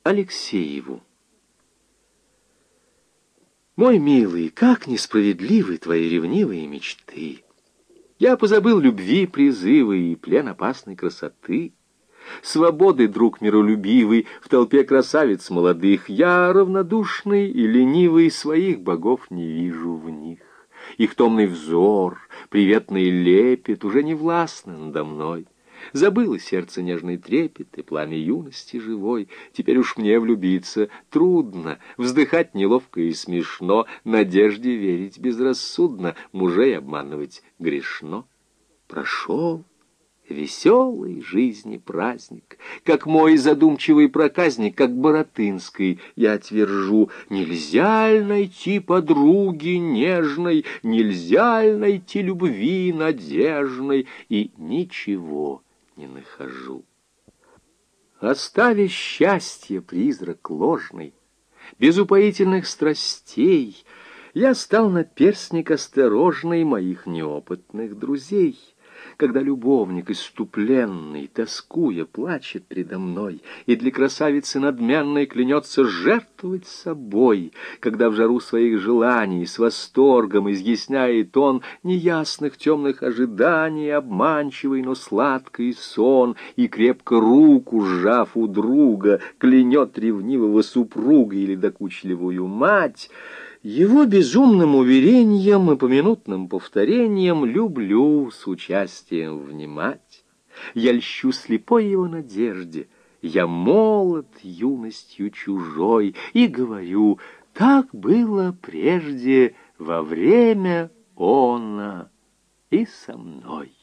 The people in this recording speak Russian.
Алексееву. Мой милый, как несправедливы твои ревнивые мечты! Я позабыл любви призывы и плен опасной красоты. Свободы, друг миролюбивый, в толпе красавиц молодых, я равнодушный и ленивый, своих богов не вижу в них. Их томный взор, приветный лепет уже не властны надо мной. Забыло сердце нежный трепет и пламя юности живой. Теперь уж мне влюбиться трудно, вздыхать неловко и смешно, надежде верить безрассудно, мужей обманывать грешно. Прошел веселый жизни праздник, как мой задумчивый проказник, как Баратынский, я твержу, нельзя ль найти подруги нежной, нельзя ль найти любви надежной, и ничего не нахожу. Оставя счастье призрак ложный, без упоительных страстей, я стал наперстник осторожный моих неопытных друзей. Когда любовник исступленный, тоскуя, плачет предо мной, и для красавицы надменной клянется жертвовать собой, когда в жару своих желаний с восторгом изъясняет он неясных темных ожиданий, обманчивый, но сладкий сон, и крепко руку, сжав у друга, клянет ревнивого супруга или докучливую мать, его безумным уверением и поминутным повторением люблю с участием внимать. Я льщу слепой его надежде, я молод юностью чужой, и говорю, так было прежде во время оно и со мной.